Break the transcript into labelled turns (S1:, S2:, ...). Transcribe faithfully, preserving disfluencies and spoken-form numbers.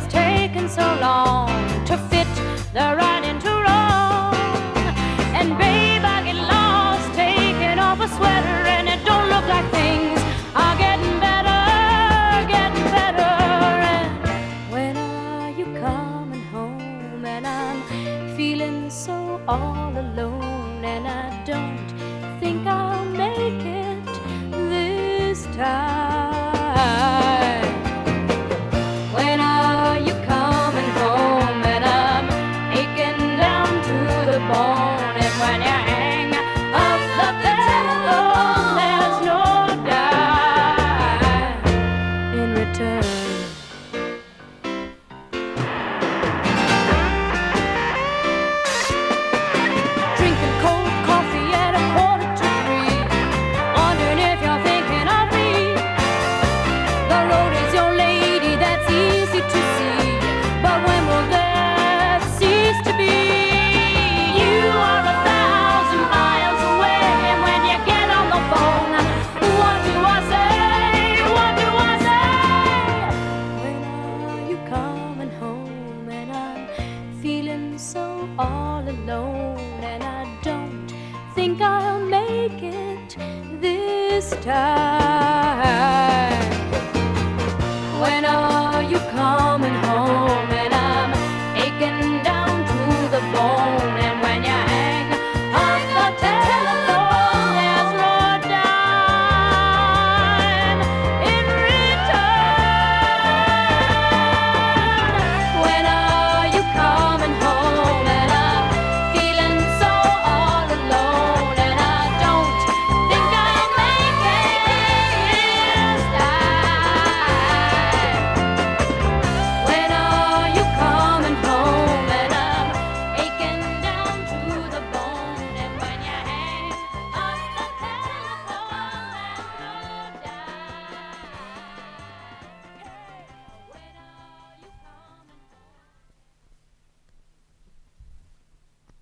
S1: has taken so long to fit the right into wrong. And babe, I get lost taking off a sweater, and it don't look like things are getting better, getting better. And when are you coming home? And I'm feeling so all alone, and I don't think I'll make it this time. When are you coming home? And I'm aching down to the bone. And when you hang up the telephone, there's no dime in return. Drinking cold coffee at a quarter to three, wondering if you're thinking of me. The road is your lady, that's easy to see, but when will that cease to be? You are a thousand miles away, and when you get on the phone, what do I say? What do I say? When are you coming home? And I'm feeling so all alone, and I don't think I'll make it this time. When I